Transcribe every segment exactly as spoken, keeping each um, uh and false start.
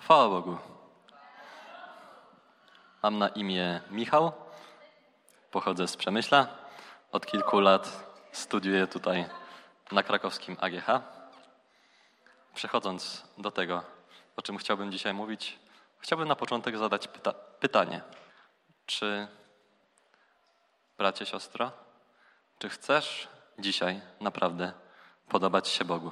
Chwała Bogu. Mam na imię Michał, pochodzę z Przemyśla. Od kilku lat studiuję tutaj na krakowskim A G H. Przechodząc do tego, o czym chciałbym dzisiaj mówić, chciałbym na początek zadać pyta- pytanie. Czy, bracie, siostro, czy chcesz dzisiaj naprawdę podobać się Bogu?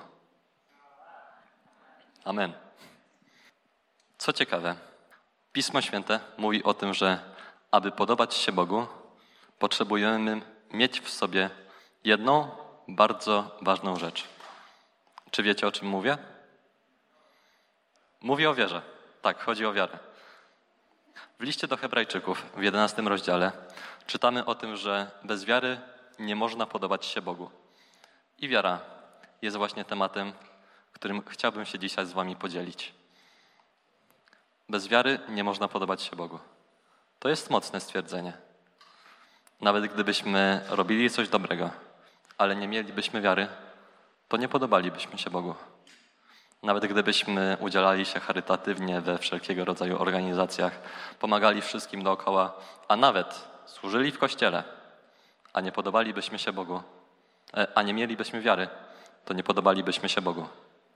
Amen. Co ciekawe, Pismo Święte mówi o tym, że aby podobać się Bogu, potrzebujemy mieć w sobie jedną bardzo ważną rzecz. Czy wiecie, o czym mówię? Mówię o wierze. Tak, chodzi o wiarę. W liście do Hebrajczyków w jedenastym rozdziale czytamy o tym, że bez wiary nie można podobać się Bogu. I wiara jest właśnie tematem, którym chciałbym się dzisiaj z wami podzielić. Bez wiary nie można podobać się Bogu. To jest mocne stwierdzenie. Nawet gdybyśmy robili coś dobrego, ale nie mielibyśmy wiary, to nie podobalibyśmy się Bogu. Nawet gdybyśmy udzielali się charytatywnie we wszelkiego rodzaju organizacjach, pomagali wszystkim dookoła, a nawet służyli w kościele, a nie podobalibyśmy się Bogu, a nie mielibyśmy wiary, to nie podobalibyśmy się Bogu.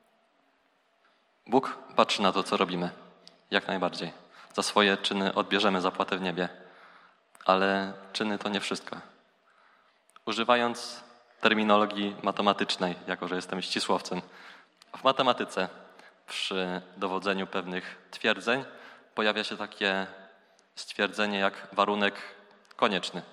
Bóg patrzy na to, co robimy. Jak najbardziej. Za swoje czyny odbierzemy zapłatę w niebie. Ale czyny to nie wszystko. Używając terminologii matematycznej, jako że jestem ścisłowcem, w matematyce przy dowodzeniu pewnych twierdzeń pojawia się takie stwierdzenie jak warunek konieczny.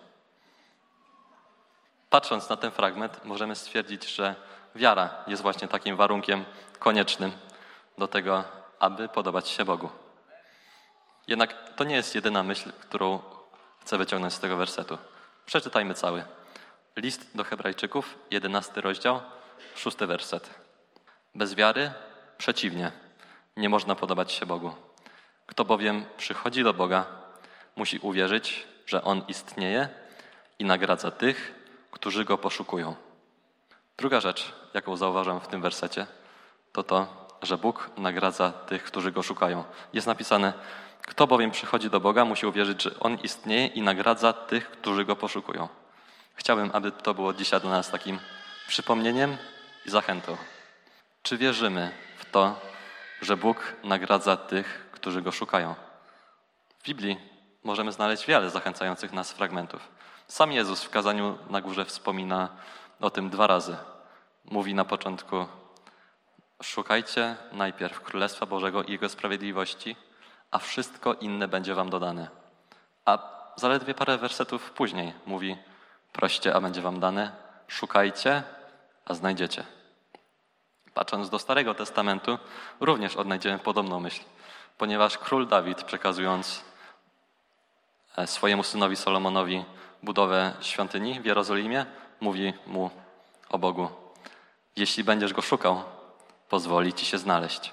Patrząc na ten fragment, możemy stwierdzić, że wiara jest właśnie takim warunkiem koniecznym do tego, aby podobać się Bogu. Jednak to nie jest jedyna myśl, którą chcę wyciągnąć z tego wersetu. Przeczytajmy cały. List do Hebrajczyków, jedenasty rozdział, szósty werset. Bez wiary, przeciwnie, nie można podobać się Bogu. Kto bowiem przychodzi do Boga, musi uwierzyć, że On istnieje i nagradza tych, którzy Go poszukują. Druga rzecz, jaką zauważam w tym wersecie, to to, że Bóg nagradza tych, którzy Go szukają. Jest napisane, kto bowiem przychodzi do Boga, musi uwierzyć, że On istnieje i nagradza tych, którzy Go poszukują. Chciałbym, aby to było dzisiaj dla nas takim przypomnieniem i zachętą. Czy wierzymy w to, że Bóg nagradza tych, którzy Go szukają? W Biblii możemy znaleźć wiele zachęcających nas fragmentów. Sam Jezus w kazaniu na górze wspomina o tym dwa razy. Mówi na początku: szukajcie najpierw Królestwa Bożego i Jego sprawiedliwości, a wszystko inne będzie wam dodane. A zaledwie parę wersetów później mówi: proście, a będzie wam dane, szukajcie, a znajdziecie. Patrząc do Starego Testamentu, również odnajdziemy podobną myśl, ponieważ król Dawid, przekazując swojemu synowi Solomonowi budowę świątyni w Jerozolimie, mówi mu o Bogu: jeśli będziesz Go szukał, pozwoli ci się znaleźć.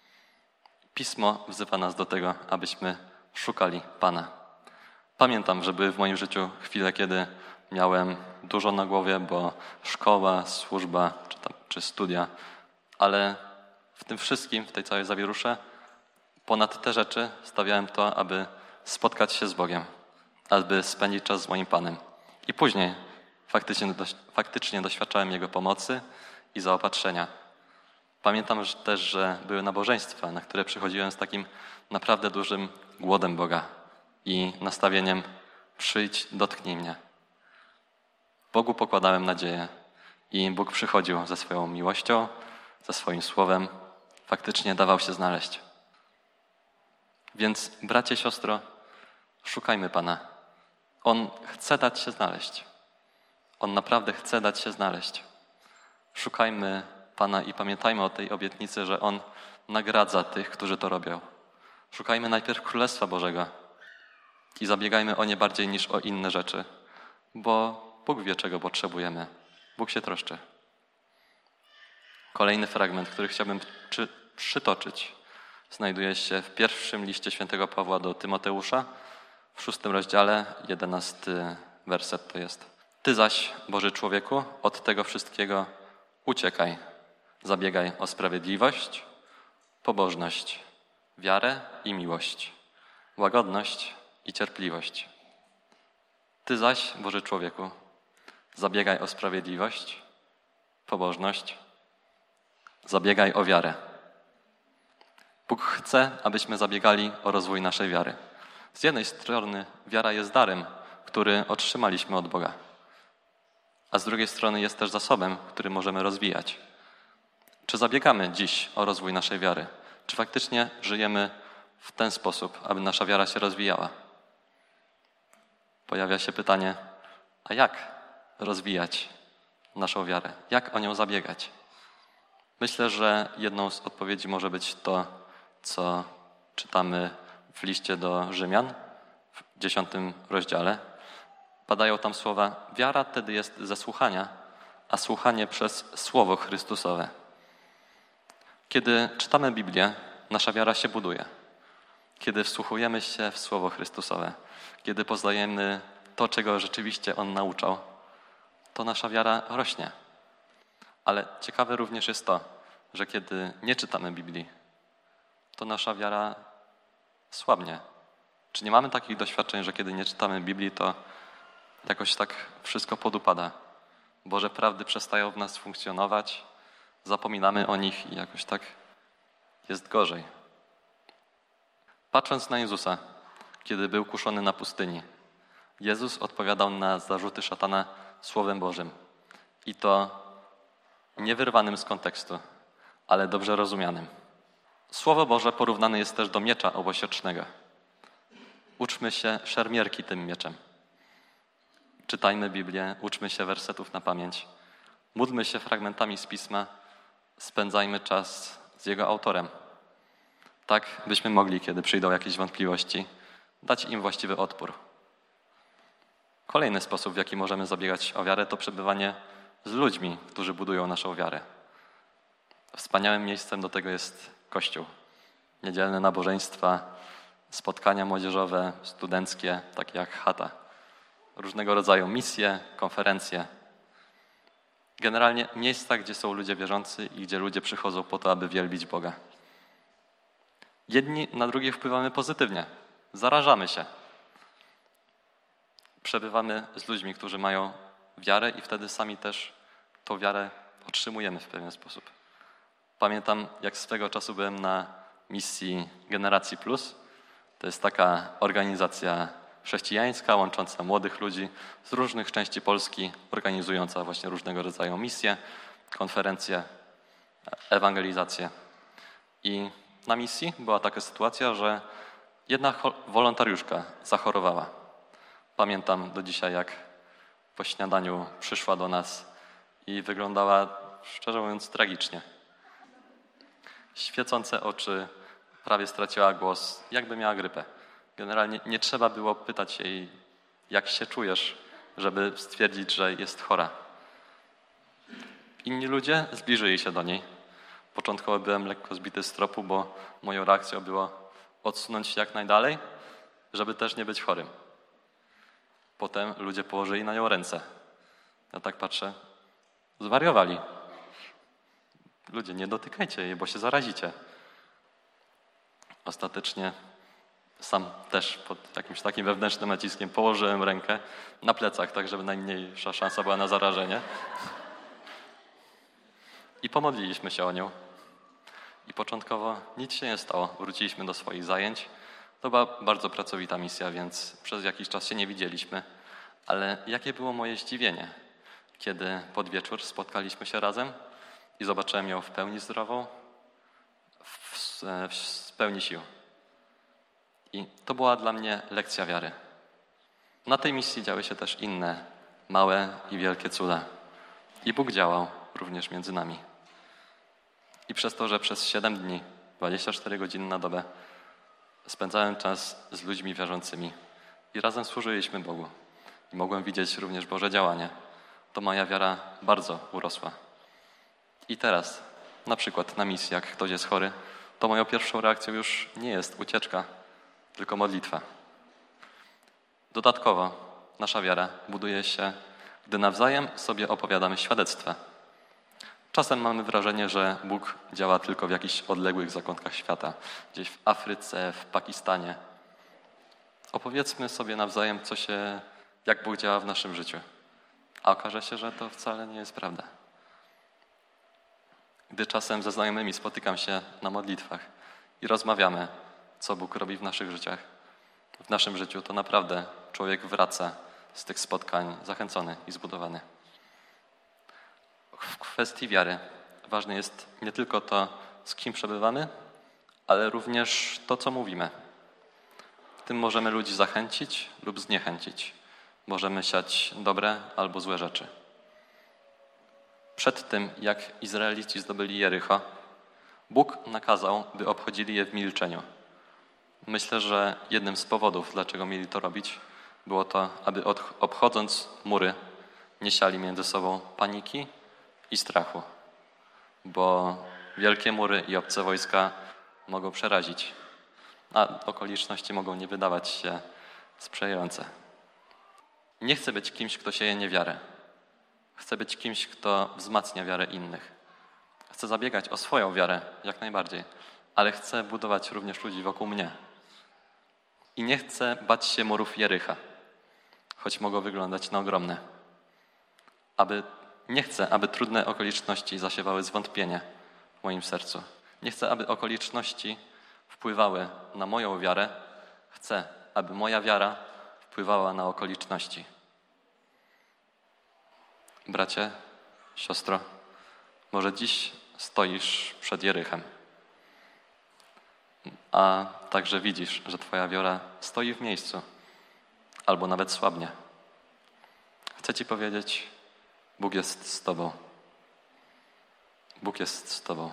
Pismo wzywa nas do tego, abyśmy szukali Pana. Pamiętam, że były w moim życiu chwile, kiedy miałem dużo na głowie, bo szkoła, służba czy, tam, czy studia, ale w tym wszystkim, w tej całej zawierusze, ponad te rzeczy stawiałem to, aby spotkać się z Bogiem, aby spędzić czas z moim Panem. I później faktycznie, faktycznie doświadczałem Jego pomocy i zaopatrzenia. Pamiętam też, że były nabożeństwa, na które przychodziłem z takim naprawdę dużym głodem Boga i nastawieniem: przyjdź, dotknij mnie. Bogu pokładałem nadzieję i Bóg przychodził ze swoją miłością, ze swoim słowem, faktycznie dawał się znaleźć. Więc bracie, siostro, szukajmy Pana. On chce dać się znaleźć. On naprawdę chce dać się znaleźć. Szukajmy Pana i pamiętajmy o tej obietnicy, że On nagradza tych, którzy to robią. Szukajmy najpierw Królestwa Bożego i zabiegajmy o nie bardziej niż o inne rzeczy, bo Bóg wie, czego potrzebujemy. Bóg się troszczy. Kolejny fragment, który chciałbym przy, przytoczyć, znajduje się w pierwszym liście świętego Pawła do Tymoteusza, w szóstym rozdziale, jedenasty werset to jest. Ty zaś, Boży człowieku, od tego wszystkiego uciekaj. Zabiegaj o sprawiedliwość, pobożność, wiarę i miłość, łagodność i cierpliwość. Ty zaś, Boży człowieku, zabiegaj o sprawiedliwość, pobożność, zabiegaj o wiarę. Bóg chce, abyśmy zabiegali o rozwój naszej wiary. Z jednej strony wiara jest darem, który otrzymaliśmy od Boga, a z drugiej strony jest też zasobem, który możemy rozwijać. Czy zabiegamy dziś o rozwój naszej wiary? Czy faktycznie żyjemy w ten sposób, aby nasza wiara się rozwijała? Pojawia się pytanie, a jak rozwijać naszą wiarę? Jak o nią zabiegać? Myślę, że jedną z odpowiedzi może być to, co czytamy w liście do Rzymian w dziesiątym rozdziale. Padają tam słowa, wiara wtedy jest ze słuchania, a słuchanie przez Słowo Chrystusowe. Kiedy czytamy Biblię, nasza wiara się buduje. Kiedy wsłuchujemy się w Słowo Chrystusowe, kiedy poznajemy to, czego rzeczywiście On nauczał, to nasza wiara rośnie. Ale ciekawe również jest to, że kiedy nie czytamy Biblii, to nasza wiara słabnie. Czy nie mamy takich doświadczeń, że kiedy nie czytamy Biblii, to jakoś tak wszystko podupada? Boże prawdy przestają w nas funkcjonować, zapominamy o nich i jakoś tak jest gorzej. Patrząc na Jezusa, kiedy był kuszony na pustyni, Jezus odpowiadał na zarzuty szatana Słowem Bożym. I to nie wyrwanym z kontekstu, ale dobrze rozumianym. Słowo Boże porównane jest też do miecza obosiecznego. Uczmy się szermierki tym mieczem. Czytajmy Biblię, uczmy się wersetów na pamięć. Módlmy się fragmentami z Pisma, spędzajmy czas z jego autorem. Tak byśmy mogli, kiedy przyjdą jakieś wątpliwości, dać im właściwy odpór. Kolejny sposób, w jaki możemy zabiegać o wiarę, to przebywanie z ludźmi, którzy budują naszą wiarę. Wspaniałym miejscem do tego jest Kościół. Niedzielne nabożeństwa, spotkania młodzieżowe, studenckie, takie jak chata. Różnego rodzaju misje, konferencje. Generalnie miejsca, gdzie są ludzie wierzący i gdzie ludzie przychodzą po to, aby wielbić Boga. Jedni na drugich wpływamy pozytywnie. Zarażamy się. Przebywamy z ludźmi, którzy mają wiarę i wtedy sami też tą wiarę otrzymujemy w pewien sposób. Pamiętam, jak swego czasu byłem na misji Generacji Plus. To jest taka organizacja chrześcijańska łącząca młodych ludzi z różnych części Polski, organizująca właśnie różnego rodzaju misje, konferencje, ewangelizacje. I na misji była taka sytuacja, że jedna wolontariuszka zachorowała. Pamiętam do dzisiaj, jak po śniadaniu przyszła do nas i wyglądała, szczerze mówiąc, tragicznie. Świecące oczy, prawie straciła głos, jakby miała grypę. Generalnie nie trzeba było pytać jej, jak się czujesz, żeby stwierdzić, że jest chora. Inni ludzie zbliżyli się do niej. Początkowo byłem lekko zbity z tropu, bo moją reakcją było odsunąć się jak najdalej, żeby też nie być chorym. Potem ludzie położyli na nią ręce. Ja tak patrzę, zwariowali. Ludzie, nie dotykajcie jej, bo się zarazicie. Ostatecznie sam też pod jakimś takim wewnętrznym naciskiem położyłem rękę na plecach, tak żeby najmniejsza szansa była na zarażenie. I pomodliliśmy się o nią. I początkowo nic się nie stało. Wróciliśmy do swoich zajęć. To była bardzo pracowita misja, więc przez jakiś czas się nie widzieliśmy. Ale jakie było moje zdziwienie, kiedy pod wieczór spotkaliśmy się razem i zobaczyłem ją w pełni zdrową, w, w pełni sił. I to była dla mnie lekcja wiary. Na tej misji działy się też inne, małe i wielkie cuda. I Bóg działał również między nami. I przez to, że przez siedem dni, dwadzieścia cztery godziny na dobę spędzałem czas z ludźmi wierzącymi i razem służyliśmy Bogu. I mogłem widzieć również Boże działanie. To moja wiara bardzo urosła. I teraz, na przykład na misji, jak ktoś jest chory, to moją pierwszą reakcją już nie jest ucieczka, tylko modlitwa. Dodatkowo nasza wiara buduje się, gdy nawzajem sobie opowiadamy świadectwa. Czasem mamy wrażenie, że Bóg działa tylko w jakichś odległych zakątkach świata, gdzieś w Afryce, w Pakistanie. Opowiedzmy sobie nawzajem, co się, jak Bóg działa w naszym życiu. A okaże się, że to wcale nie jest prawda. Gdy czasem ze znajomymi spotykam się na modlitwach i rozmawiamy, co Bóg robi w naszych życiach, w naszym życiu, to naprawdę człowiek wraca z tych spotkań zachęcony i zbudowany. W kwestii wiary ważne jest nie tylko to, z kim przebywamy, ale również to, co mówimy. Tym możemy ludzi zachęcić lub zniechęcić. Możemy siać dobre albo złe rzeczy. Przed tym, jak Izraelici zdobyli Jericho, Bóg nakazał, by obchodzili je w milczeniu. Myślę, że jednym z powodów, dlaczego mieli to robić, było to, aby obchodząc mury, nie siali między sobą paniki i strachu. Bo wielkie mury i obce wojska mogą przerazić, a okoliczności mogą nie wydawać się sprzyjające. Nie chcę być kimś, kto sieje niewiarę. Chcę być kimś, kto wzmacnia wiarę innych. Chcę zabiegać o swoją wiarę, jak najbardziej, ale chcę budować również ludzi wokół mnie. I nie chcę bać się murów Jericha, choć mogą wyglądać na ogromne. Aby, nie chcę, aby trudne okoliczności zasiewały zwątpienie w moim sercu. Nie chcę, aby okoliczności wpływały na moją wiarę. Chcę, aby moja wiara wpływała na okoliczności. Bracie, siostro, może dziś stoisz przed Jerychem, a także widzisz, że twoja wiara stoi w miejscu albo nawet słabnie. Chcę ci powiedzieć, Bóg jest z tobą. Bóg jest z tobą.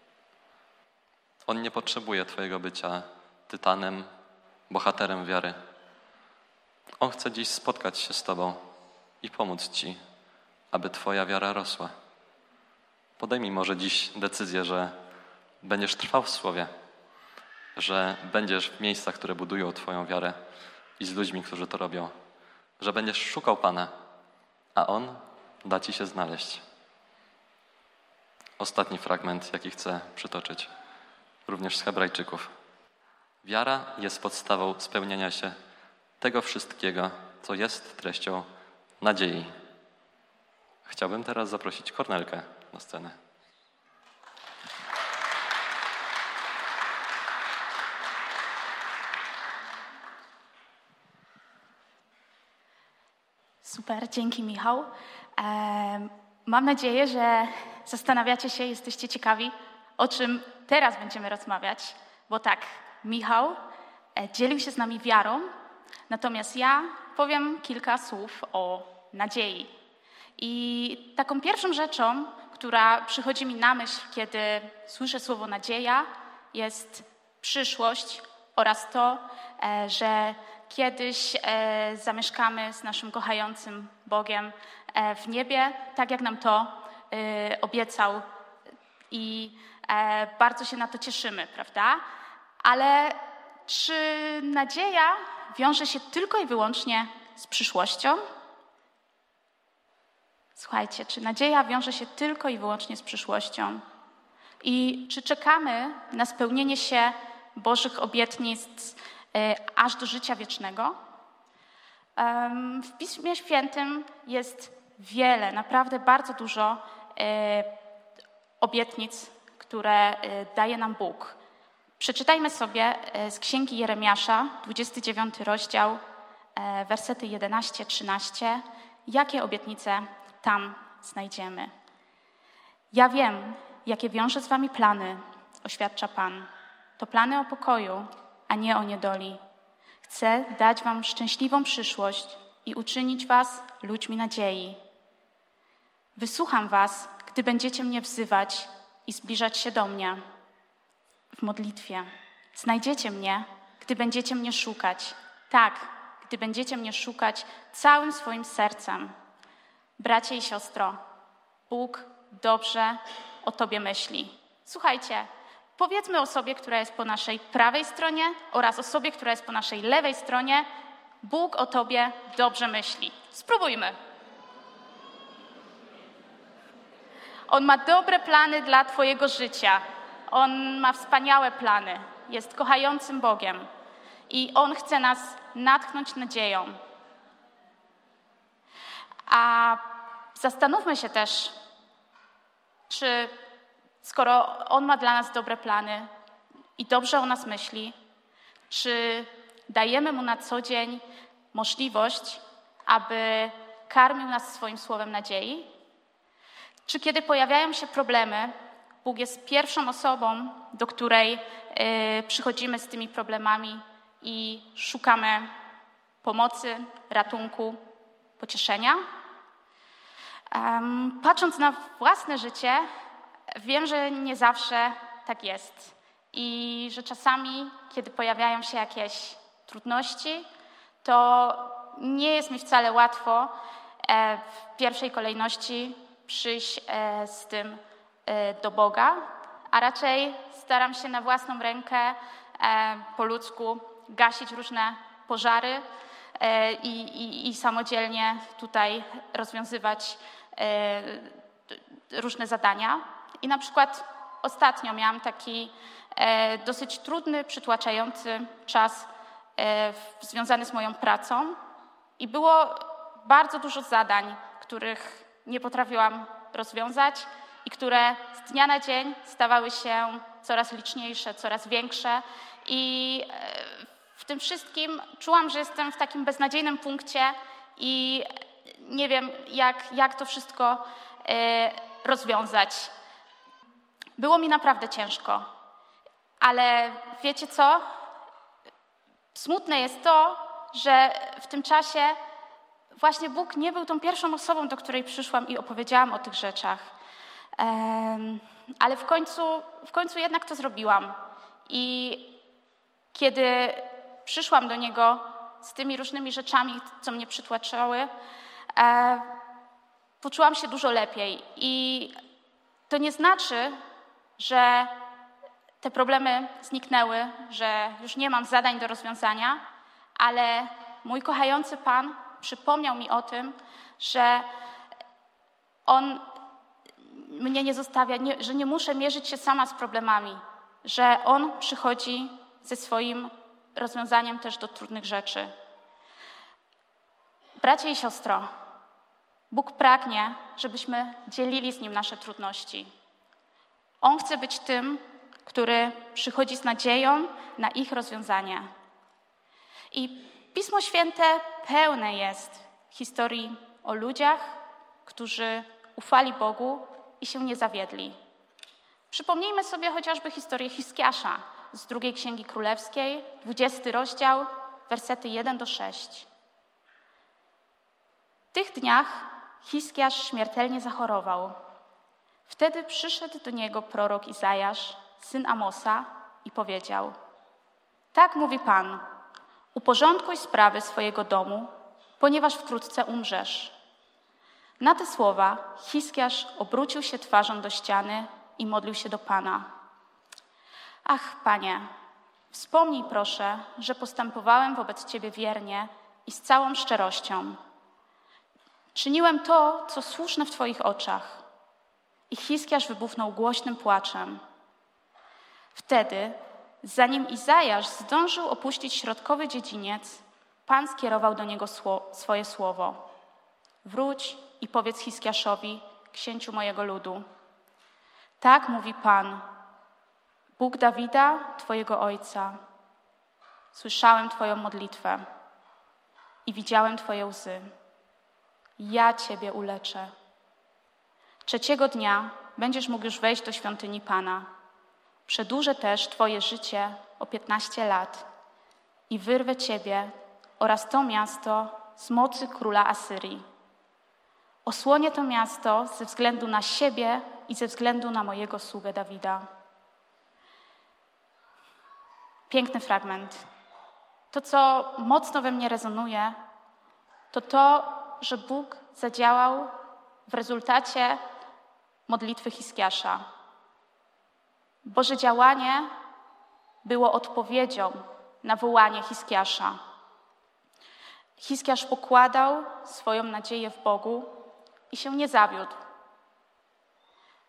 On nie potrzebuje twojego bycia tytanem, bohaterem wiary. On chce dziś spotkać się z tobą i pomóc ci, aby twoja wiara rosła. Podejmij może dziś decyzję, że będziesz trwał w słowie, że będziesz w miejscach, które budują twoją wiarę i z ludźmi, którzy to robią, że będziesz szukał Pana, a On da ci się znaleźć. Ostatni fragment, jaki chcę przytoczyć, również z Hebrajczyków. Wiara jest podstawą spełniania się tego wszystkiego, co jest treścią nadziei. Chciałbym teraz zaprosić Kornelkę na scenę. Super, dzięki Michał. E, mam nadzieję, że zastanawiacie się, jesteście ciekawi, o czym teraz będziemy rozmawiać, bo tak, Michał e, dzielił się z nami wiarą, natomiast ja powiem kilka słów o nadziei. I taką pierwszą rzeczą, która przychodzi mi na myśl, kiedy słyszę słowo nadzieja, jest przyszłość oraz to, e, że kiedyś e, zamieszkamy z naszym kochającym Bogiem e, w niebie, tak jak nam to e, obiecał i e, bardzo się na to cieszymy, prawda? Ale czy nadzieja wiąże się tylko i wyłącznie z przyszłością? Słuchajcie, czy nadzieja wiąże się tylko i wyłącznie z przyszłością? I czy czekamy na spełnienie się Bożych obietnic aż do życia wiecznego? W Piśmie Świętym jest wiele, naprawdę bardzo dużo obietnic, które daje nam Bóg. Przeczytajmy sobie z Księgi Jeremiasza, dwudziesty dziewiąty rozdział, wersety jedenaście trzynaście, jakie obietnice tam znajdziemy. Ja wiem, jakie wiąże z wami plany, oświadcza Pan. To plany o pokoju, a nie o niedoli. Chcę dać wam szczęśliwą przyszłość i uczynić was ludźmi nadziei. Wysłucham was, gdy będziecie mnie wzywać i zbliżać się do mnie w modlitwie. Znajdziecie mnie, gdy będziecie mnie szukać. Tak, gdy będziecie mnie szukać całym swoim sercem. Bracie i siostro, Bóg dobrze o tobie myśli. Słuchajcie, powiedzmy osobie, która jest po naszej prawej stronie oraz osobie, która jest po naszej lewej stronie, Bóg o tobie dobrze myśli. Spróbujmy. On ma dobre plany dla twojego życia. On ma wspaniałe plany. Jest kochającym Bogiem. I On chce nas natchnąć nadzieją. A zastanówmy się też, czy skoro On ma dla nas dobre plany i dobrze o nas myśli, czy dajemy Mu na co dzień możliwość, aby karmił nas swoim słowem nadziei? Czy kiedy pojawiają się problemy, Bóg jest pierwszą osobą, do której y, przychodzimy z tymi problemami i szukamy pomocy, ratunku, pocieszenia? Um, patrząc na własne życie, wiem, że nie zawsze tak jest i że czasami, kiedy pojawiają się jakieś trudności, to nie jest mi wcale łatwo e, w pierwszej kolejności przyjść e, z tym e, do Boga, a raczej staram się na własną rękę e, po ludzku gasić różne pożary e, i, i, i samodzielnie tutaj rozwiązywać e, różne zadania. I na przykład ostatnio miałam taki e, dosyć trudny, przytłaczający czas e, w, związany z moją pracą i było bardzo dużo zadań, których nie potrafiłam rozwiązać i które z dnia na dzień stawały się coraz liczniejsze, coraz większe i e, w tym wszystkim czułam, że jestem w takim beznadziejnym punkcie i nie wiem, jak, jak to wszystko e, rozwiązać. Było mi naprawdę ciężko, ale wiecie co? Smutne jest to, że w tym czasie właśnie Bóg nie był tą pierwszą osobą, do której przyszłam i opowiedziałam o tych rzeczach. Um, ale w końcu, w końcu jednak to zrobiłam. I kiedy przyszłam do Niego z tymi różnymi rzeczami, co mnie przytłaczały, e, poczułam się dużo lepiej. I to nie znaczy, że te problemy zniknęły, że już nie mam zadań do rozwiązania, ale mój kochający Pan przypomniał mi o tym, że On mnie nie zostawia, nie, że nie muszę mierzyć się sama z problemami, że On przychodzi ze swoim rozwiązaniem też do trudnych rzeczy. Bracie i siostro, Bóg pragnie, żebyśmy dzielili z Nim nasze trudności. On chce być tym, który przychodzi z nadzieją na ich rozwiązanie. I Pismo Święte pełne jest historii o ludziach, którzy ufali Bogu i się nie zawiedli. Przypomnijmy sobie chociażby historię Hiskiasza z drugiej Księgi Królewskiej, dwudziesty rozdział, wersety jeden do szóstego. W tych dniach Hiskiasz śmiertelnie zachorował. Wtedy przyszedł do niego prorok Izajasz, syn Amosa, i powiedział: tak mówi Pan, uporządkuj sprawy swojego domu, ponieważ wkrótce umrzesz. Na te słowa Hiskiasz obrócił się twarzą do ściany i modlił się do Pana. Ach, Panie, wspomnij proszę, że postępowałem wobec Ciebie wiernie i z całą szczerością. Czyniłem to, co słuszne w Twoich oczach. I Hiskiasz wybuchnął głośnym płaczem. Wtedy, zanim Izajasz zdążył opuścić środkowy dziedziniec, Pan skierował do niego sło- swoje słowo. Wróć i powiedz Hiskiaszowi, księciu mojego ludu. Tak mówi Pan, Bóg Dawida, Twojego ojca. Słyszałem Twoją modlitwę i widziałem Twoje łzy. Ja Ciebie uleczę. Trzeciego dnia będziesz mógł już wejść do świątyni Pana. Przedłużę też Twoje życie o piętnaście lat i wyrwę Ciebie oraz to miasto z mocy króla Asyrii. Osłonię to miasto ze względu na siebie i ze względu na mojego sługę Dawida. Piękny fragment. To, co mocno we mnie rezonuje, to to, że Bóg zadziałał w rezultacie modlitwy Hiskiasza. Boże działanie było odpowiedzią na wołanie Hiskiasza. Hiskiasz pokładał swoją nadzieję w Bogu i się nie zawiódł.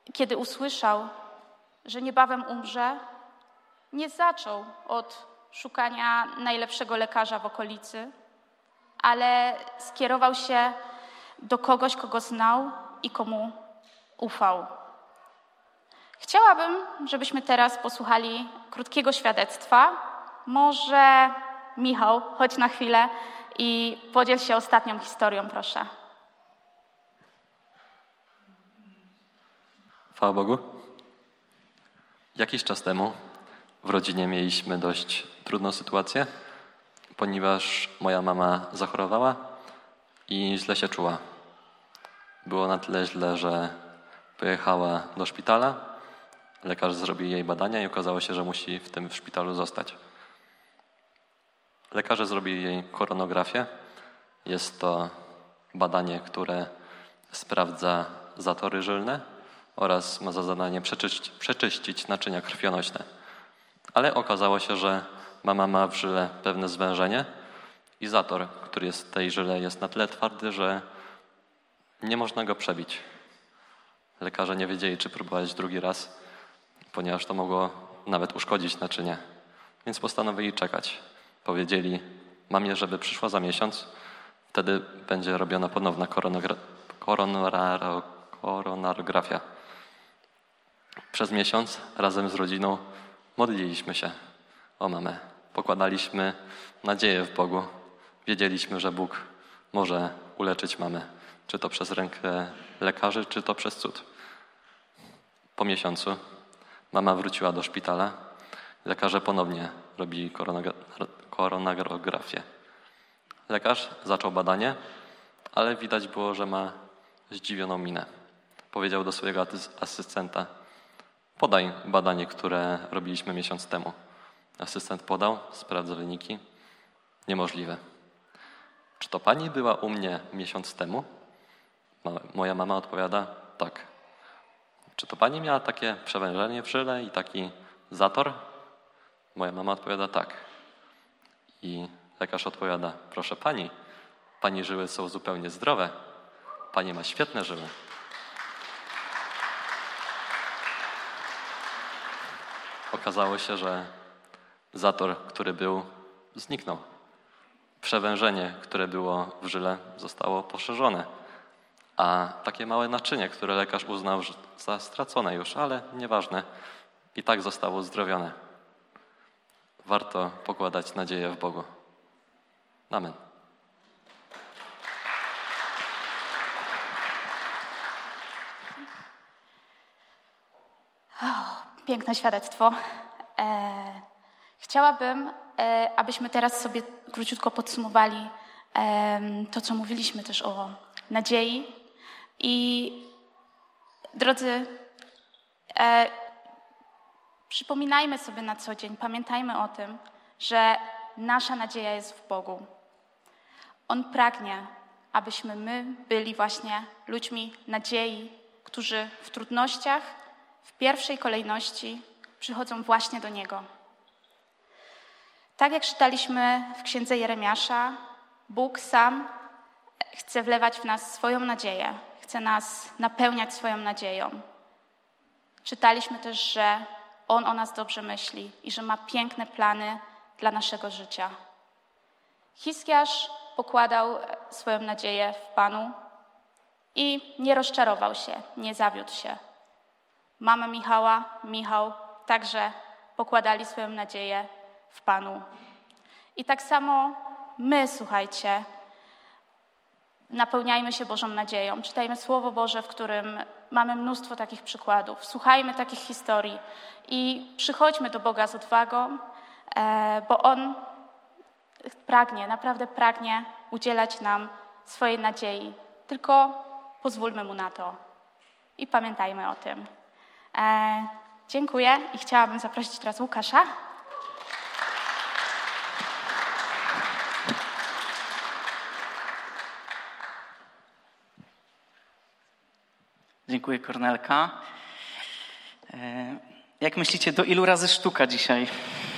kiedy usłyszał, że niebawem umrze, nie zaczął od szukania najlepszego lekarza w okolicy, ale skierował się do kogoś, kogo znał i komu ufał. Chciałabym, żebyśmy teraz posłuchali krótkiego świadectwa. Może Michał, chodź na chwilę i podziel się ostatnią historią, proszę. Chwała Bogu. Jakiś czas temu w rodzinie mieliśmy dość trudną sytuację, ponieważ moja mama zachorowała i źle się czuła. Było na tyle źle, że pojechała do szpitala. Lekarz zrobił jej badania i okazało się, że musi w tym szpitalu zostać. Lekarze zrobili jej koronografię. Jest to badanie, które sprawdza zatory żylne oraz ma za zadanie przeczyścić, przeczyścić naczynia krwionośne. Ale okazało się, że mama ma w żyle pewne zwężenie i zator, który jest w tej żyle, jest na tyle twardy, że nie można go przebić. Lekarze nie wiedzieli, czy próbować drugi raz, ponieważ to mogło nawet uszkodzić naczynie. Więc postanowili czekać. Powiedzieli mamie, żeby przyszła za miesiąc, wtedy będzie robiona ponowna koronogra- koronaro- koronarografia. Przez miesiąc razem z rodziną modliliśmy się o mamę. Pokładaliśmy nadzieję w Bogu. Wiedzieliśmy, że Bóg może uleczyć mamę. Czy to przez rękę lekarzy, czy to przez cud. Po miesiącu mama wróciła do szpitala. Lekarze ponownie robili koronarografię. Lekarz zaczął badanie, ale widać było, że ma zdziwioną minę. Powiedział do swojego asystenta: podaj badanie, które robiliśmy miesiąc temu. Asystent podał, sprawdza wyniki. Niemożliwe. Czy to pani była u mnie miesiąc temu? Moja mama odpowiada: tak. Czy to pani miała takie przewężenie w żyle i taki zator? Moja mama odpowiada: tak. I lekarz odpowiada: proszę pani, pani żyły są zupełnie zdrowe. Pani ma świetne żyły. Okazało się, że zator, który był, zniknął. Przewężenie, które było w żyle, zostało poszerzone. A takie małe naczynie, które lekarz uznał za stracone już, ale nieważne, i tak zostało uzdrowione. Warto pokładać nadzieję w Bogu. Amen. Piękne świadectwo. E, chciałabym, e, abyśmy teraz sobie króciutko podsumowali e, to, co mówiliśmy też o nadziei. I drodzy, e, przypominajmy sobie na co dzień, pamiętajmy o tym, że nasza nadzieja jest w Bogu. On pragnie, abyśmy my byli właśnie ludźmi nadziei, którzy w trudnościach w pierwszej kolejności przychodzą właśnie do Niego. Tak jak czytaliśmy w księdze Jeremiasza, Bóg sam chce wlewać w nas swoją nadzieję, chce nas napełniać swoją nadzieją. Czytaliśmy też, że On o nas dobrze myśli i że ma piękne plany dla naszego życia. Hiskiarz pokładał swoją nadzieję w Panu i nie rozczarował się, nie zawiódł się. Mama Michała, Michał także pokładali swoją nadzieję w Panu. I tak samo my, słuchajcie, napełniajmy się Bożą nadzieją. Czytajmy Słowo Boże, w którym mamy mnóstwo takich przykładów. Słuchajmy takich historii i przychodźmy do Boga z odwagą, bo On pragnie, naprawdę pragnie udzielać nam swojej nadziei. Tylko pozwólmy Mu na to i pamiętajmy o tym. E, dziękuję i chciałabym zaprosić teraz Łukasza. Dziękuję, Kornelka. E, jak myślicie, do ilu razy sztuka dzisiaj?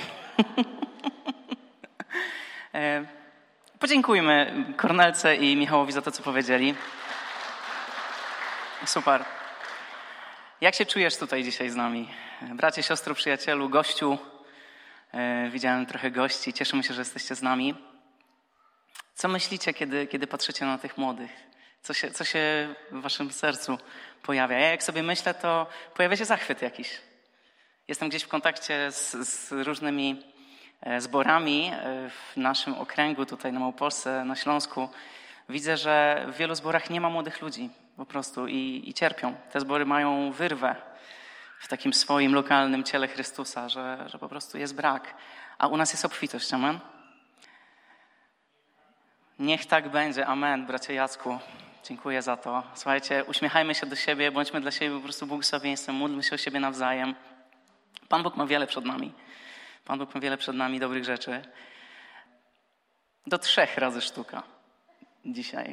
e, podziękujmy Kornelce i Michałowi za to, co powiedzieli. Super. Jak się czujesz tutaj dzisiaj z nami? Bracie, siostro, przyjacielu, gościu. E, widziałem trochę gości. Cieszymy się, że jesteście z nami. Co myślicie, kiedy, kiedy patrzycie na tych młodych? Co się, co się w waszym sercu pojawia? Ja jak sobie myślę, to pojawia się zachwyt jakiś. Jestem gdzieś w kontakcie z, z różnymi zborami w naszym okręgu, tutaj na Małopolsce, na Śląsku. Widzę, że w wielu zborach nie ma młodych ludzi po prostu i, i cierpią. Te zbory mają wyrwę w takim swoim lokalnym ciele Chrystusa, że, że po prostu jest brak. A u nas jest obfitość, amen? Niech tak będzie, amen, bracie Jacku. Dziękuję za to. Słuchajcie, uśmiechajmy się do siebie, bądźmy dla siebie po prostu błogosławieństwem, módlmy się o siebie nawzajem. Pan Bóg ma wiele przed nami. Pan Bóg ma wiele przed nami dobrych rzeczy. Do trzech razy sztuka dzisiaj.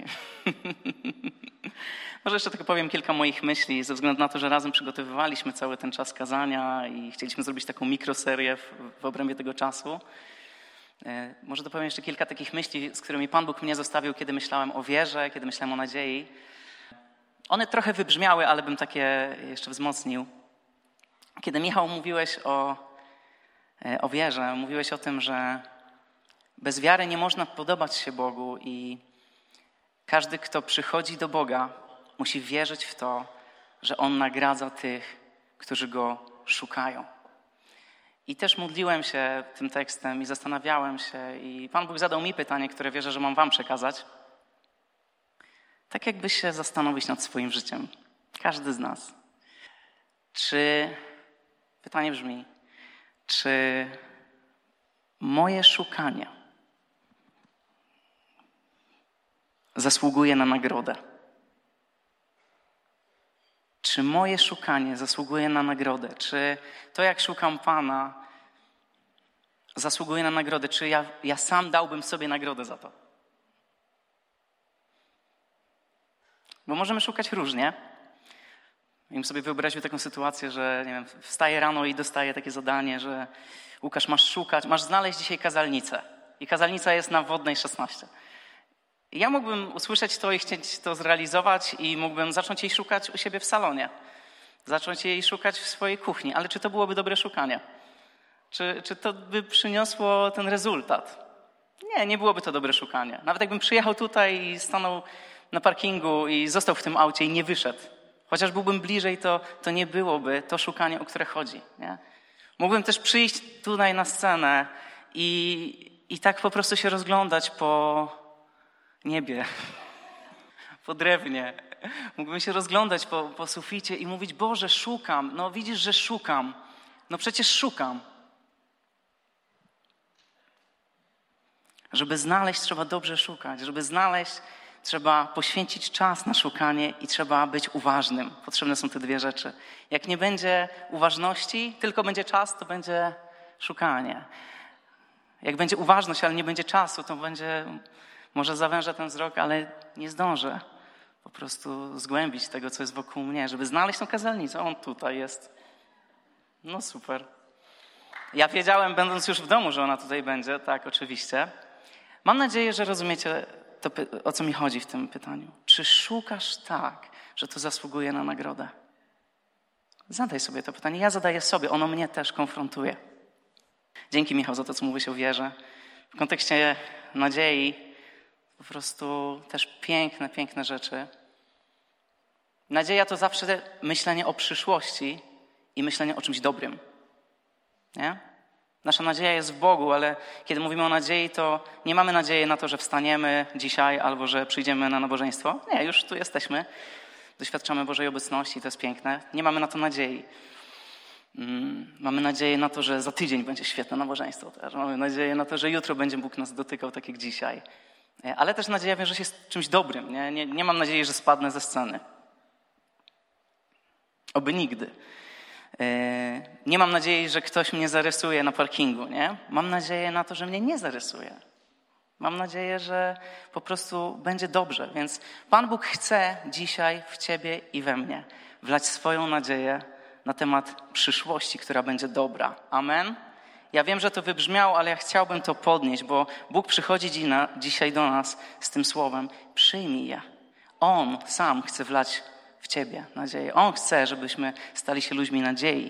Może jeszcze tylko powiem kilka moich myśli, ze względu na to, że razem przygotowywaliśmy cały ten czas kazania i chcieliśmy zrobić taką mikroserię w, w obrębie tego czasu. Może dopowiem jeszcze kilka takich myśli, z którymi Pan Bóg mnie zostawił, kiedy myślałem o wierze, kiedy myślałem o nadziei. One trochę wybrzmiały, ale bym takie jeszcze wzmocnił. Kiedy, Michał, mówiłeś o, o wierze, mówiłeś o tym, że bez wiary nie można podobać się Bogu i każdy, kto przychodzi do Boga, musi wierzyć w to, że On nagradza tych, którzy Go szukają. I też modliłem się tym tekstem i zastanawiałem się i Pan Bóg zadał mi pytanie, które wierzę, że mam wam przekazać. Tak jakby się zastanowić nad swoim życiem. Każdy z nas. Czy, pytanie brzmi, czy moje szukanie zasługuje na nagrodę? Czy moje szukanie zasługuje na nagrodę? Czy to, jak szukam Pana, zasługuje na nagrodę? Czy ja, ja sam dałbym sobie nagrodę za to? Bo możemy szukać różnie. Bym sobie wyobraził taką sytuację, że nie wiem, wstaję rano i dostaję takie zadanie, że Łukasz, masz szukać, masz znaleźć dzisiaj kazalnicę. I kazalnica jest na Wodnej szesnaście. Ja mógłbym usłyszeć to i chcieć to zrealizować i mógłbym zacząć jej szukać u siebie w salonie. Zacząć jej szukać w swojej kuchni. Ale czy to byłoby dobre szukanie? Czy, czy to by przyniosło ten rezultat? Nie, nie byłoby to dobre szukanie. Nawet jakbym przyjechał tutaj i stanął na parkingu i został w tym aucie i nie wyszedł. Chociaż byłbym bliżej, to, to nie byłoby to szukanie, o które chodzi. Nie? Mógłbym też przyjść tutaj na scenę i, i tak po prostu się rozglądać po niebie, po drewnie. Mógłbym się rozglądać po, po suficie i mówić, Boże, szukam. No widzisz, że szukam. No przecież szukam. Żeby znaleźć, trzeba dobrze szukać. Żeby znaleźć, trzeba poświęcić czas na szukanie i trzeba być uważnym. Potrzebne są te dwie rzeczy. Jak nie będzie uważności, tylko będzie czas, to będzie szukanie. Jak będzie uważność, ale nie będzie czasu, to będzie... Może zawężę ten wzrok, ale nie zdążę po prostu zgłębić tego, co jest wokół mnie, żeby znaleźć tą kazalnicę. On tutaj jest. No super. Ja wiedziałem, będąc już w domu, że ona tutaj będzie. Tak, oczywiście. Mam nadzieję, że rozumiecie, to, o co mi chodzi w tym pytaniu. Czy szukasz tak, że to zasługuje na nagrodę? Zadaj sobie to pytanie. Ja zadaję sobie. Ono mnie też konfrontuje. Dzięki, Michał, za to, co mówisz o wierze. W kontekście nadziei po prostu też piękne, piękne rzeczy. Nadzieja to zawsze myślenie o przyszłości i myślenie o czymś dobrym. Nie? Nasza nadzieja jest w Bogu, ale kiedy mówimy o nadziei, to nie mamy nadziei na to, że wstaniemy dzisiaj albo że przyjdziemy na nabożeństwo. Nie, już tu jesteśmy. Doświadczamy Bożej obecności, to jest piękne. Nie mamy na to nadziei. Mamy nadzieję na to, że za tydzień będzie świetne nabożeństwo też. Mamy nadzieję na to, że jutro będzie Bóg nas dotykał tak jak dzisiaj. Ale też nadzieja wiąże się z czymś dobrym. Nie, nie, nie mam nadziei, że spadnę ze sceny. Oby nigdy. Nie mam nadziei, że ktoś mnie zarysuje na parkingu. Nie? Mam nadzieję na to, że mnie nie zarysuje. Mam nadzieję, że po prostu będzie dobrze. Więc Pan Bóg chce dzisiaj w ciebie i we mnie wlać swoją nadzieję na temat przyszłości, która będzie dobra. Amen? Ja wiem, że to wybrzmiało, ale ja chciałbym to podnieść, bo Bóg przychodzi dzisiaj do nas z tym słowem. Przyjmij je. On sam chce wlać w Ciebie nadzieję. On chce, żebyśmy stali się ludźmi nadziei.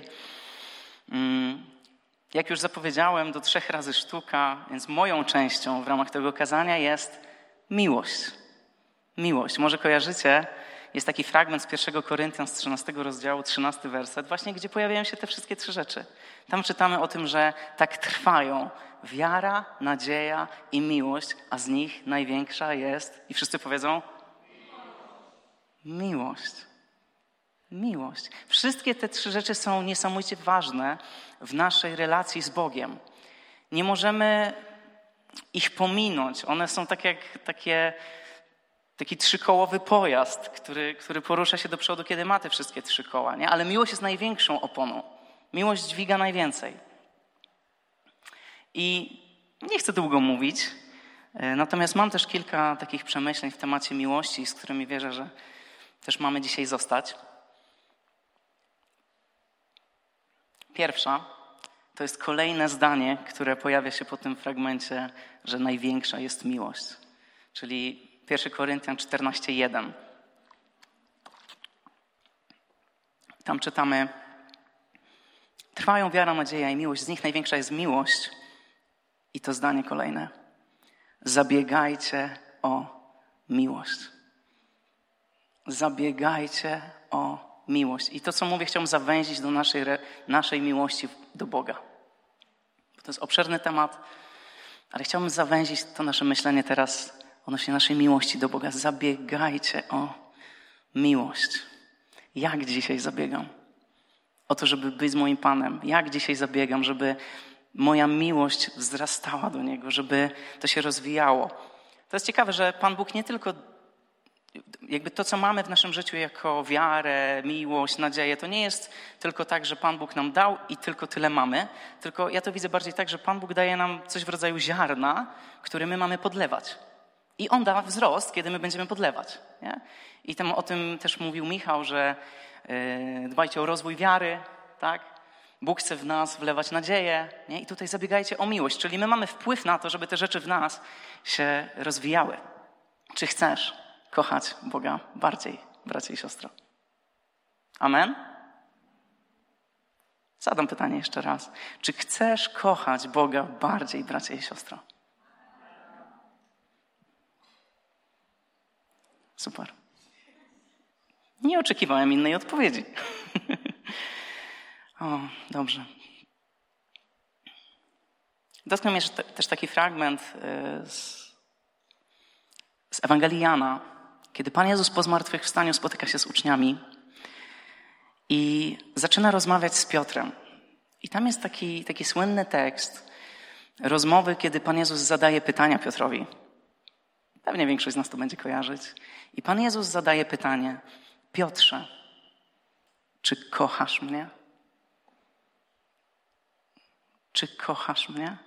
Jak już zapowiedziałem, do trzech razy sztuka, więc moją częścią w ramach tego kazania jest miłość. Miłość. Może kojarzycie, jest taki fragment z pierwszego Koryntian z trzynastego rozdziału, trzynasty werset, właśnie gdzie pojawiają się te wszystkie trzy rzeczy. Tam czytamy o tym, że tak trwają wiara, nadzieja i miłość, a z nich największa jest, i wszyscy powiedzą, miłość. Miłość. Wszystkie te trzy rzeczy są niesamowicie ważne w naszej relacji z Bogiem. Nie możemy ich pominąć. One są tak jak takie, taki trzykołowy pojazd, który, który porusza się do przodu, kiedy ma te wszystkie trzy koła. Nie? Ale miłość jest największą oponą. Miłość dźwiga najwięcej. I nie chcę długo mówić, natomiast mam też kilka takich przemyśleń w temacie miłości, z którymi wierzę, że też mamy dzisiaj zostać. Pierwsza to jest kolejne zdanie, które pojawia się po tym fragmencie, że największa jest miłość. Czyli pierwszy Koryntian czternaście jeden. Tam czytamy: trwają wiara, nadzieja i miłość, z nich największa jest miłość. I to zdanie kolejne: zabiegajcie o miłość. Zabiegajcie o miłość. I to, co mówię, chciałbym zawęzić do naszej, naszej miłości do Boga. To jest obszerny temat, ale chciałbym zawęzić to nasze myślenie teraz odnośnie naszej miłości do Boga. Zabiegajcie o miłość. Jak dzisiaj zabiegam? O to, żeby być z moim Panem. Jak dzisiaj zabiegam, żeby moja miłość wzrastała do Niego, żeby to się rozwijało. To jest ciekawe, że Pan Bóg nie tylko jakby to, co mamy w naszym życiu jako wiarę, miłość, nadzieję, to nie jest tylko tak, że Pan Bóg nam dał i tylko tyle mamy, tylko ja to widzę bardziej tak, że Pan Bóg daje nam coś w rodzaju ziarna, które my mamy podlewać. I On da wzrost, kiedy my będziemy podlewać. Nie? I tam o tym też mówił Michał, że yy, dbajcie o rozwój wiary, tak? Bóg chce w nas wlewać nadzieję, nie? I tutaj zabiegajcie o miłość, czyli my mamy wpływ na to, żeby te rzeczy w nas się rozwijały. Czy chcesz kochać Boga bardziej, bracie i siostro? Amen? Zadam pytanie jeszcze raz. Czy chcesz kochać Boga bardziej, bracie i siostro? Super. Nie oczekiwałem innej odpowiedzi. O, dobrze. Dotknę mnie też taki fragment z, z Ewangelii Jana, kiedy Pan Jezus po zmartwychwstaniu spotyka się z uczniami i zaczyna rozmawiać z Piotrem. I tam jest taki, taki słynny tekst rozmowy, kiedy Pan Jezus zadaje pytania Piotrowi. Pewnie większość z nas to będzie kojarzyć. I Pan Jezus zadaje pytanie: Piotrze, czy kochasz mnie? Czy kochasz mnie?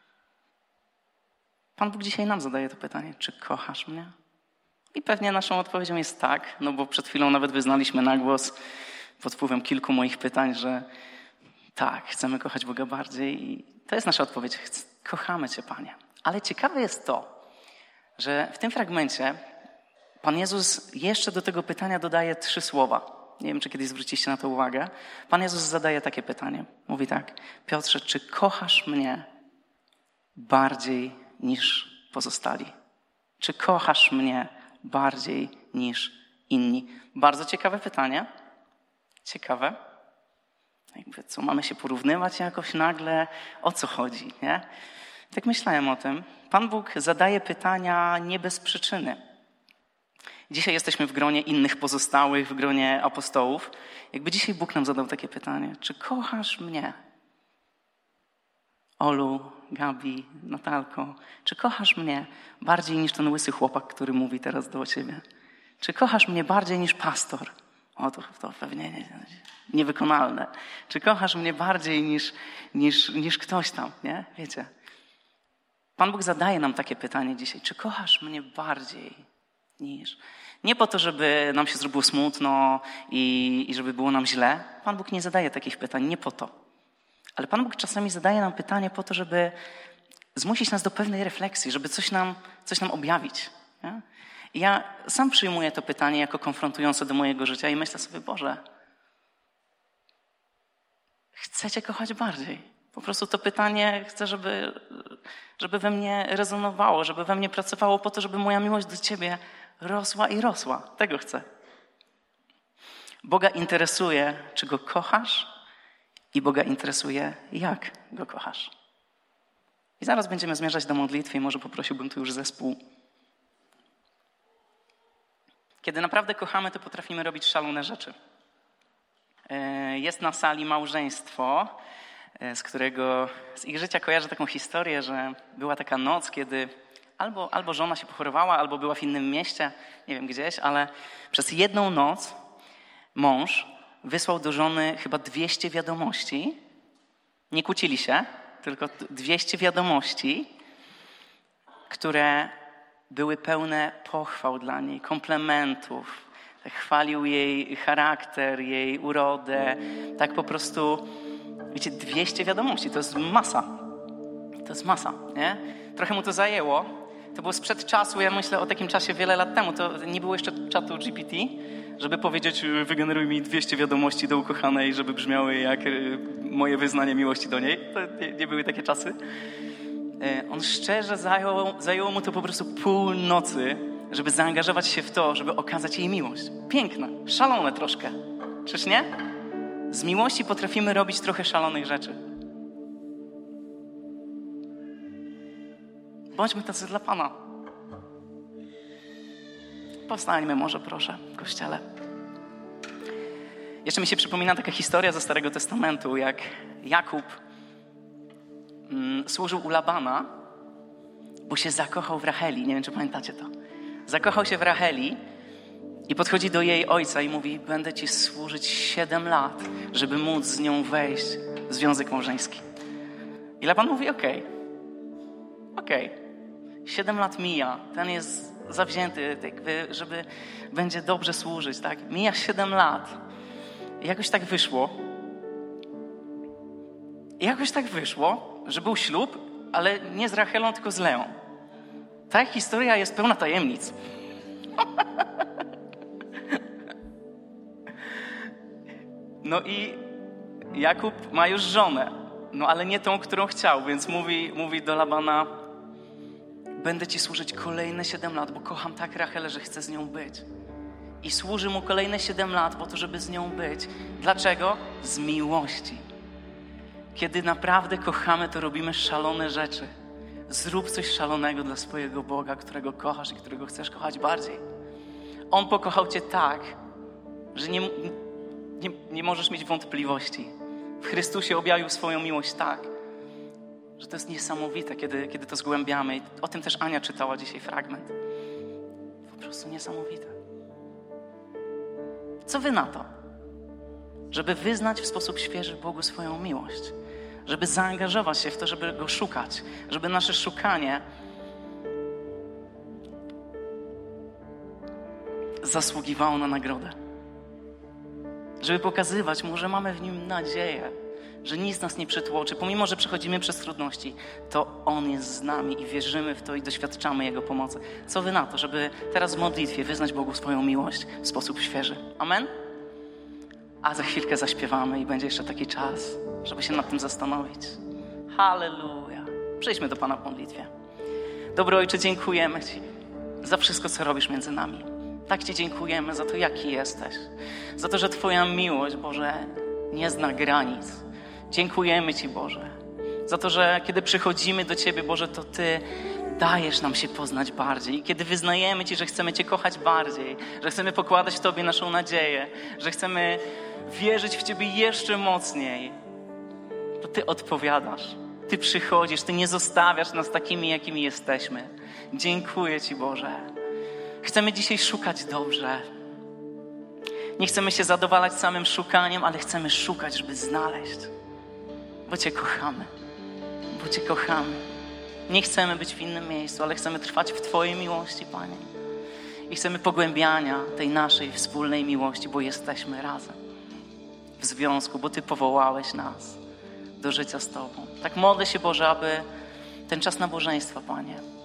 Pan Bóg dzisiaj nam zadaje to pytanie: czy kochasz mnie? I pewnie naszą odpowiedzią jest tak, no bo przed chwilą nawet wyznaliśmy na głos pod wpływem kilku moich pytań, że tak, chcemy kochać Boga bardziej i to jest nasza odpowiedź. Kochamy Cię, Panie. Ale ciekawe jest to, że w tym fragmencie Pan Jezus jeszcze do tego pytania dodaje trzy słowa. Nie wiem, czy kiedyś zwróciliście na to uwagę. Pan Jezus zadaje takie pytanie. Mówi tak: Piotrze, czy kochasz mnie bardziej niż pozostali? Czy kochasz mnie bardziej niż inni? Bardzo ciekawe pytanie. Ciekawe. Jakby co, mamy się porównywać jakoś nagle? O co chodzi, nie? Tak myślałem o tym. Pan Bóg zadaje pytania nie bez przyczyny. Dzisiaj jesteśmy w gronie innych pozostałych, w gronie apostołów. Jakby dzisiaj Bóg nam zadał takie pytanie: czy kochasz mnie? Olu, Gabi, Natalko, czy kochasz mnie bardziej niż ten łysy chłopak, który mówi teraz do ciebie? Czy kochasz mnie bardziej niż pastor? O, to, to pewnie nie, nie, niewykonalne. Czy kochasz mnie bardziej niż, niż, niż ktoś tam, nie? Wiecie. Pan Bóg zadaje nam takie pytanie dzisiaj: czy kochasz mnie bardziej niż... Nie po to, żeby nam się zrobiło smutno i, i żeby było nam źle. Pan Bóg nie zadaje takich pytań, nie po to. Ale Pan Bóg czasami zadaje nam pytanie po to, żeby zmusić nas do pewnej refleksji, żeby coś nam, coś nam objawić. Nie? I ja sam przyjmuję to pytanie jako konfrontujące do mojego życia i myślę sobie, Boże, chcę Cię kochać bardziej. Po prostu to pytanie chcę, żeby, żeby we mnie rezonowało, żeby we mnie pracowało po to, żeby moja miłość do Ciebie rosła i rosła. Tego chcę. Boga interesuje, czy Go kochasz i Boga interesuje, jak Go kochasz. I zaraz będziemy zmierzać do modlitwy i może poprosiłbym tu już zespół. Kiedy naprawdę kochamy, to potrafimy robić szalone rzeczy. Jest na sali małżeństwo, z którego z ich życia kojarzę taką historię, że była taka noc, kiedy albo, albo żona się pochorowała, albo była w innym mieście, nie wiem gdzieś, ale przez jedną noc mąż wysłał do żony chyba dwieście wiadomości. Nie kłócili się, tylko dwieście wiadomości, które były pełne pochwał dla niej, komplementów. Tak chwalił jej charakter, jej urodę. Tak po prostu, wiecie, dwieście wiadomości, to jest masa. To jest masa, nie? Trochę mu to zajęło. To było sprzed czasu, ja myślę o takim czasie wiele lat temu. To nie było jeszcze czatu G P T, żeby powiedzieć, wygeneruj mi dwieście wiadomości do ukochanej, żeby brzmiały jak moje wyznanie miłości do niej. To nie, nie były takie czasy. On szczerze zajął, zajęło mu to po prostu pół nocy, żeby zaangażować się w to, żeby okazać jej miłość. Piękne, szalone troszkę. Czyż nie? Z miłości potrafimy robić trochę szalonych rzeczy. Bądźmy tacy dla Pana. Powstańmy może, proszę, w kościele. Jeszcze mi się przypomina taka historia ze Starego Testamentu, jak Jakub mm, służył u Labana, bo się zakochał w Racheli. Nie wiem, czy pamiętacie to. Zakochał się w Racheli i podchodzi do jej ojca i mówi, będę ci służyć siedem lat, żeby móc z nią wejść w związek małżeński. I Laban mówi, okej, okay. okej. Okay. Siedem lat mija, ten jest zawzięty, jakby, żeby będzie dobrze służyć, tak? Mija siedem lat. I jakoś tak wyszło. I jakoś tak wyszło, że był ślub, ale nie z Rachelą, tylko z Leą. Ta historia jest pełna tajemnic. No i Jakub ma już żonę, no ale nie tą, którą chciał, więc mówi, mówi do Labana, będę ci służyć kolejne siedem lat, bo kocham tak Rachelę, że chcę z nią być. I służy mu kolejne siedem lat po to, żeby z nią być. Dlaczego? Z miłości. Kiedy naprawdę kochamy, to robimy szalone rzeczy. Zrób coś szalonego dla swojego Boga, którego kochasz i którego chcesz kochać bardziej. On pokochał cię tak, że nie, nie, nie możesz mieć wątpliwości. W Chrystusie objawił swoją miłość tak, że to jest niesamowite, kiedy, kiedy to zgłębiamy. I o tym też Ania czytała dzisiaj fragment. Po prostu niesamowite. Co wy na to? Żeby wyznać w sposób świeży Bogu swoją miłość. Żeby zaangażować się w to, żeby Go szukać. Żeby nasze szukanie zasługiwało na nagrodę. Żeby pokazywać Mu, że mamy w Nim nadzieję, że nic nas nie przytłoczy. Pomimo, że przechodzimy przez trudności, to On jest z nami i wierzymy w to i doświadczamy Jego pomocy. Co wy na to, żeby teraz w modlitwie wyznać Bogu swoją miłość w sposób świeży? Amen? A za chwilkę zaśpiewamy i będzie jeszcze taki czas, żeby się nad tym zastanowić. Halleluja. Przejdźmy do Pana w modlitwie. Dobry Ojcze, dziękujemy Ci za wszystko, co robisz między nami. Tak Ci dziękujemy za to, jaki jesteś. Za to, że Twoja miłość, Boże, nie zna granic. Dziękujemy Ci, Boże, za to, że kiedy przychodzimy do Ciebie, Boże, to Ty dajesz nam się poznać bardziej. I kiedy wyznajemy Ci, że chcemy Cię kochać bardziej, że chcemy pokładać w Tobie naszą nadzieję, że chcemy wierzyć w Ciebie jeszcze mocniej, to Ty odpowiadasz. Ty przychodzisz, Ty nie zostawiasz nas takimi, jakimi jesteśmy. Dziękuję Ci, Boże. Chcemy dzisiaj szukać dobrze. Nie chcemy się zadowalać samym szukaniem, ale chcemy szukać, żeby znaleźć. Bo Cię kochamy. Bo Cię kochamy. Nie chcemy być w innym miejscu, ale chcemy trwać w Twojej miłości, Panie. I chcemy pogłębiania tej naszej wspólnej miłości, bo jesteśmy razem. W związku, bo Ty powołałeś nas do życia z Tobą. Tak modlę się, Boże, aby ten czas nabożeństwa, Panie,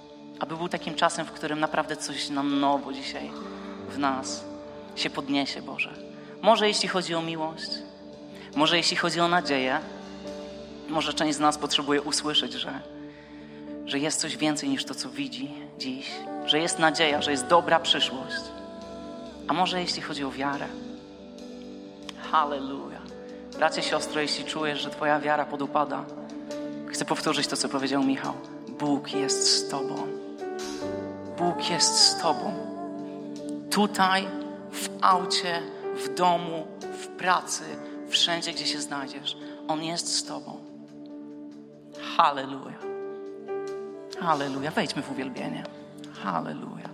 aby był takim czasem, w którym naprawdę coś na nowo dzisiaj w nas się podniesie, Boże. Może jeśli chodzi o miłość, może jeśli chodzi o nadzieję, może część z nas potrzebuje usłyszeć, że, że jest coś więcej niż to, co widzi dziś, że jest nadzieja, że jest dobra przyszłość. A może jeśli chodzi o wiarę. Halleluja. Bracie, siostro, jeśli czujesz, że twoja wiara podupada, chcę powtórzyć to, co powiedział Michał. Bóg jest z tobą. Bóg jest z tobą. Tutaj, w aucie, w domu, w pracy, wszędzie, gdzie się znajdziesz. On jest z tobą. Halleluja. Halleluja. Wejdźmy w uwielbienie. Halleluja.